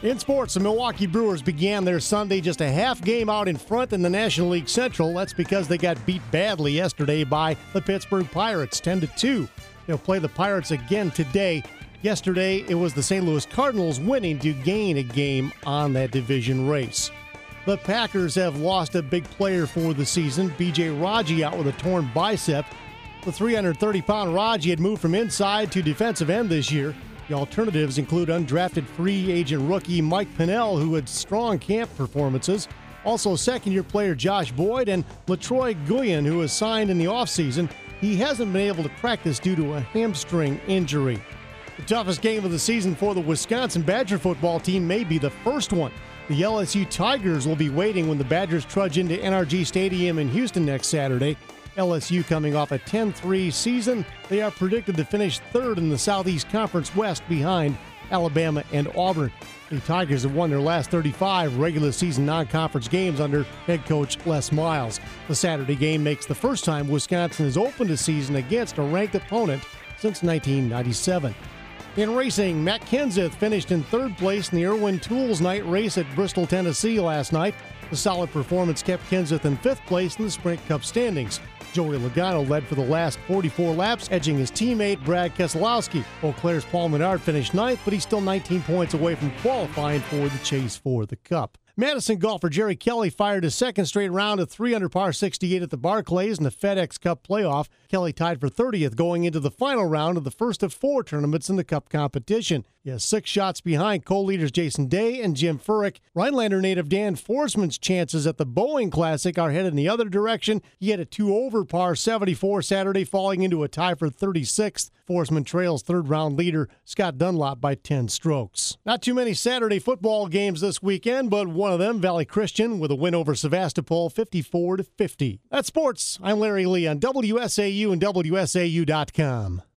In sports, the Milwaukee Brewers began their Sunday just a half game out in front in the National League Central. That's because they got beat badly yesterday by the Pittsburgh Pirates, 10-2. They'll play the Pirates again today. Yesterday, it was the St. Louis Cardinals winning to gain a game on that division race. The Packers have lost a big player for the season. B.J. Raji out with a torn bicep. The 330-pound Raji had moved from inside to defensive end this year. The alternatives include undrafted free agent rookie Mike Pennell, who had strong camp performances. Also, second-year player Josh Boyd and LaTroy Guyen, who was signed in the offseason. He hasn't been able to practice due to a hamstring injury. The toughest game of the season for the Wisconsin Badger football team may be the first one. The LSU Tigers will be waiting when the Badgers trudge into NRG Stadium in Houston next Saturday. LSU coming off a 10-3 season. They are predicted to finish third in the Southeast Conference West behind Alabama and Auburn. The Tigers have won their last 35 regular season non-conference games under head coach Les Miles. The Saturday game makes the first time Wisconsin has opened a season against a ranked opponent since 1997. In racing, Matt Kenseth finished in third place in the Irwin Tools Night race at Bristol, Tennessee last night. The solid performance kept Kenseth in fifth place in the Sprint Cup standings. Joey Logano led for the last 44 laps, edging his teammate Brad Keselowski. Eau Claire's Paul Menard finished ninth, but he's still 19 points away from qualifying for the chase for the Cup. Madison golfer Jerry Kelly fired his second straight round of 300 par 68 at the Barclays in the FedEx Cup playoff. Kelly tied for 30th going into the final round of the first of four tournaments in the Cup competition. He has 6 shots behind co-leaders Jason Day and Jim Furyk. Rhinelander native Dan Forsman's chances at the Boeing Classic are headed in the other direction. He had a 2-over par 74 Saturday, falling into a tie for 36th. Forsman trails third-round leader Scott Dunlop by 10 strokes. Not too many Saturday football games this weekend, but one of them, Valley Christian, with a win over Sevastopol, 54-50. That's sports. I'm Larry Lee on WSAU and WSAU.com.